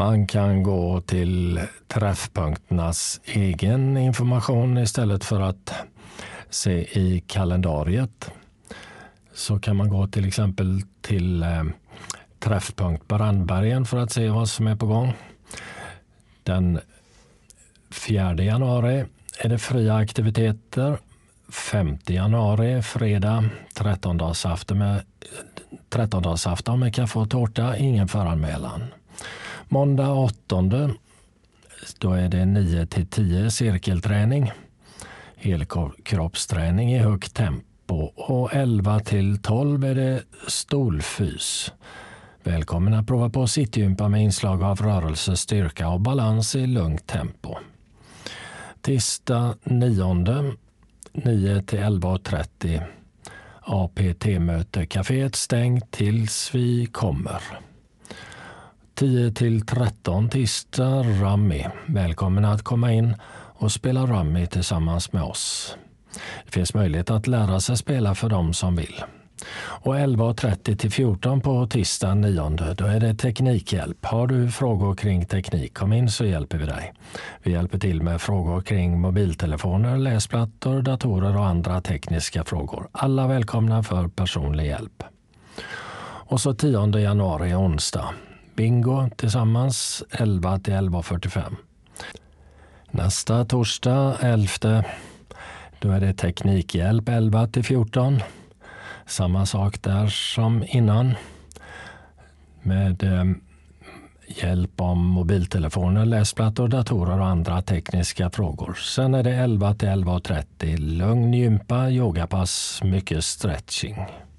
Man kan gå till träffpunkternas egen information istället för att se i kalendariet. Så kan man gå till exempel till träffpunkt Brandbergen för att se vad som är på gång. Den 4 januari är det fria aktiviteter. 5 januari, fredag, 13-dagsafton med kaffe och tårta, ingen föranmälan. Måndag 8, då är det 9-10 cirkelträning, helkroppsträning i högt tempo, och 11-12 är det stolfys. Välkommen att prova på sittgympa med inslag av rörelse, styrka och balans i lugnt tempo. Tisdag 9, 9-11:30, APT-möte, kaféet stängt tills vi kommer. 10-13 tisdag, rummy. Välkommen att komma in och spela rummy tillsammans med oss. Det finns möjlighet att lära sig spela för dem som vill. Och 11:30-14 på tisdag 9, då är det teknikhjälp. Har du frågor kring teknik, kom in så hjälper vi dig. Vi hjälper till med frågor kring mobiltelefoner, läsplattor, datorer och andra tekniska frågor. Alla välkomna för personlig hjälp. Och så 10 januari, onsdag. Bingo tillsammans 11-11:45. Nästa torsdag 11, då är det teknikhjälp 11-14. Samma sak där som innan, med hjälp om mobiltelefoner, läsplattor, datorer och andra tekniska frågor. Sen är det 11-11:30, lugn gympa, yogapass, mycket stretching.